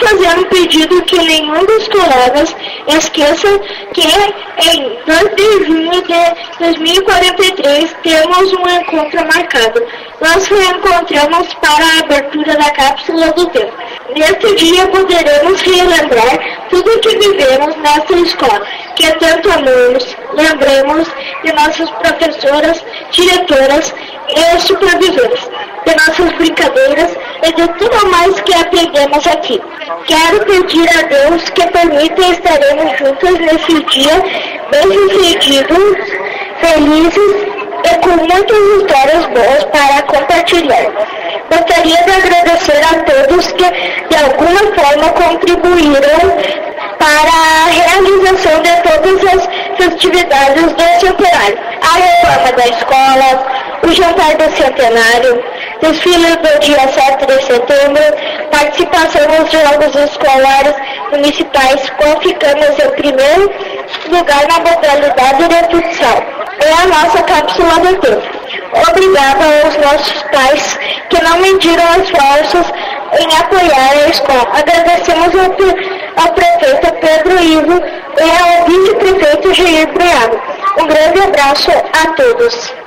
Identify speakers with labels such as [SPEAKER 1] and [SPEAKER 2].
[SPEAKER 1] fazer um pedido que nenhum dos colegas esqueça que em 2 de junho de 2043 temos um encontro marcado. Nós reencontramos para a abertura da cápsula do tempo. Neste dia poderemos relembrar tudo o que vivemos nessa escola, que tanto amamos. Lembremos de nossas professoras, diretoras e supervisores, de nossas brincadeiras e de tudo mais que aprendemos aqui. Quero pedir a Deus que permita estaremos juntos nesse dia, bem-sucedidos, felizes e com muitas histórias boas para compartilhar. Gostaria de agradecer a todos que de alguma forma contribuíram para a realização de todas as festividades do centenário. A reforma da escola, o jantar do centenário, desfile do dia 7 de setembro, participação nos jogos escolares municipais, qual ficamos em primeiro lugar na modalidade de futsal. É a nossa cápsula do tempo. Obrigada aos nossos pais que não mediram esforços em apoiar a escola. Agradecemos ao prefeito Pedro Ivo e ao vice-prefeito Jair Briago. Um grande abraço a todos.